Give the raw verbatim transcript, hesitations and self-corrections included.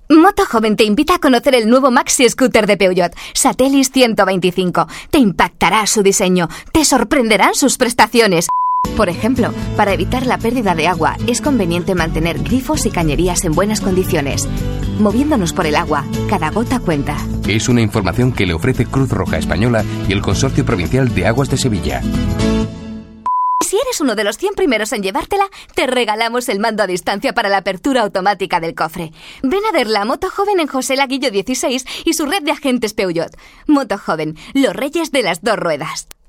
Moto Joven te invita a conocer el nuevo Maxi Scooter de Peugeot, Satellis ciento veinticinco. Te impactará su diseño, te sorprenderán sus prestaciones. Por ejemplo, para evitar la pérdida de agua, es conveniente mantener grifos y cañerías en buenas condiciones. Moviéndonos por el agua, cada gota cuenta. Es una información que le ofrece Cruz Roja Española y el Consorcio Provincial de Aguas de Sevilla. Si eres uno de los cien primeros en llevártela, te regalamos el mando a distancia para la apertura automática del cofre. Ven a ver la Moto Joven en José Laguillo dieciséis y su red de agentes Peugeot. Moto Joven, los reyes de las dos ruedas.